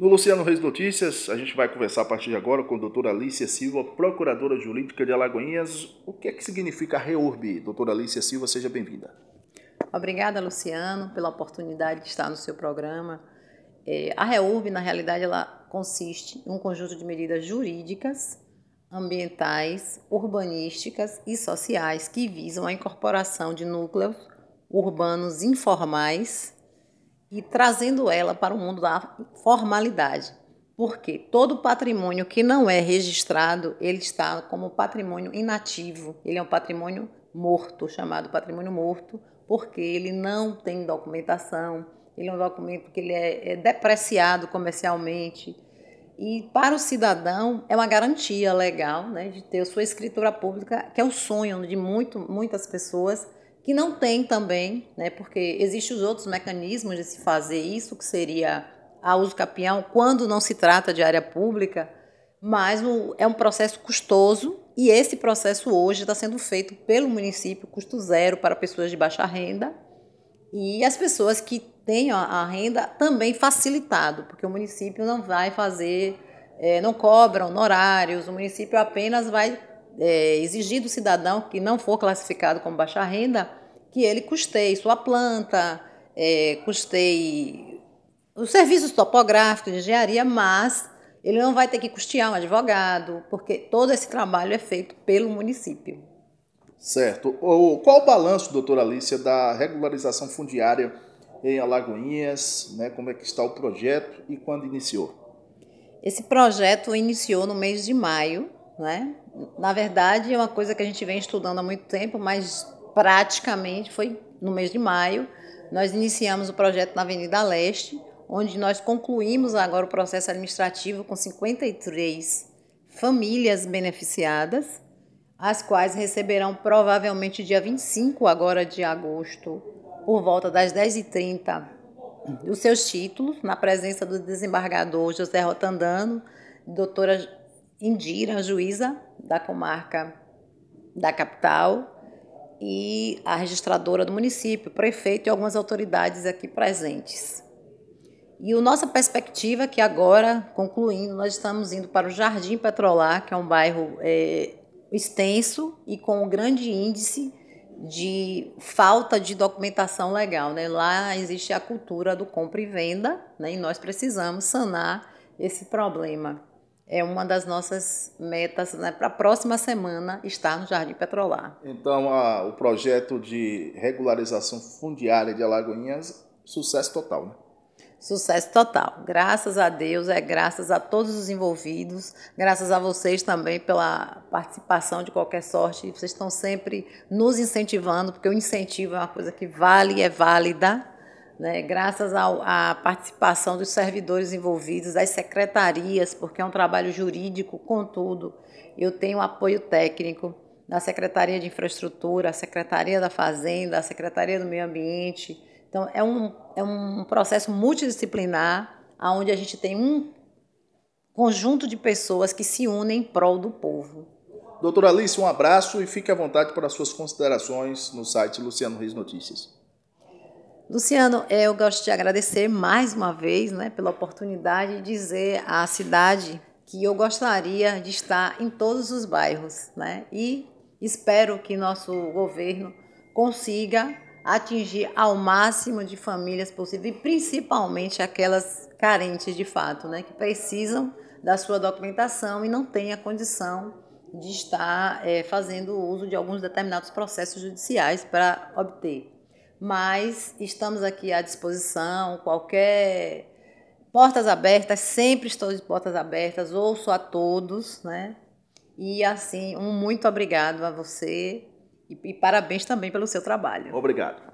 No Luciano Reis Notícias, a gente vai conversar a partir de agora com a doutora Alícia Silva, procuradora jurídica de Alagoinhas. O que é que significa a REURB? Doutora Alícia Silva, seja bem-vinda. Obrigada, Luciano, pela oportunidade de estar no seu programa. A REURB, na realidade, ela consiste em um conjunto de medidas jurídicas, ambientais, urbanísticas e sociais que visam a incorporação de núcleos urbanos informais e trazendo ela para o mundo da formalidade. Porque todo patrimônio que não é registrado, ele está como patrimônio inativo, ele é um patrimônio morto, chamado patrimônio morto, porque ele não tem documentação, ele é um documento que ele é depreciado comercialmente. E para o cidadão é uma garantia legal, né, de ter a sua escritura pública, que é o sonho de muitas pessoas que não tem também, né, porque existem os outros mecanismos de se fazer isso, que seria a uso capião, quando não se trata de área pública, mas é um processo custoso e esse processo hoje está sendo feito pelo município, custo zero para pessoas de baixa renda e as pessoas que têm a renda também facilitado, porque o município não vai fazer, não cobra honorários, o município apenas vai exigir do cidadão que não for classificado como baixa renda, que ele custeie sua planta, custeie os serviços topográficos de engenharia, mas ele não vai ter que custear um advogado, porque todo esse trabalho é feito pelo município. Certo. Qual o balanço, doutora Alícia, da regularização fundiária em Alagoinhas, né? Como é que está o projeto e quando iniciou? Esse projeto iniciou no mês de maio, né? Na verdade, é uma coisa que a gente vem estudando há muito tempo, mas praticamente foi no mês de maio. Nós iniciamos o projeto na Avenida Leste, onde nós concluímos agora o processo administrativo com 53 famílias beneficiadas, as quais receberão provavelmente dia 25 agora de agosto, por volta das 10h30, os seus títulos, na presença do desembargador José Rotandano, doutora Indira, juíza da comarca da capital, e a registradora do município, prefeito e algumas autoridades aqui presentes. E a nossa perspectiva é que agora, concluindo, nós estamos indo para o Jardim Petrolar, que é um bairro extenso e com um grande índice de falta de documentação legal, né? Lá existe a cultura do compra e venda, né? E nós precisamos sanar esse problema. É uma das nossas metas, né, para a próxima semana estar no Jardim Petrolar. Então, o projeto de regularização fundiária de Alagoinhas, sucesso total, né? Sucesso total. Graças a Deus, graças a todos os envolvidos, graças a vocês também pela participação de qualquer sorte. Vocês estão sempre nos incentivando, porque o incentivo é uma coisa que vale e é válida, né? Graças à participação dos servidores envolvidos, das secretarias, porque é um trabalho jurídico, contudo, eu tenho apoio técnico da Secretaria de Infraestrutura, a Secretaria da Fazenda, a Secretaria do Meio Ambiente. Então, é um processo multidisciplinar, onde a gente tem um conjunto de pessoas que se unem em prol do povo. Doutora Alícia, um abraço e fique à vontade para as suas considerações no site Luciano Reis Notícias. Luciano, eu gosto de agradecer mais uma vez, né, pela oportunidade de dizer à cidade que eu gostaria de estar em todos os bairros, né, e espero que nosso governo consiga atingir ao máximo de famílias possível, e principalmente aquelas carentes de fato, né, que precisam da sua documentação e não têm a condição de estar fazendo uso de alguns determinados processos judiciais para obter. Mas estamos aqui à disposição, qualquer portas abertas, sempre estou de portas abertas, ouço a todos, né? E assim, muito obrigado a você e parabéns também pelo seu trabalho. Obrigado.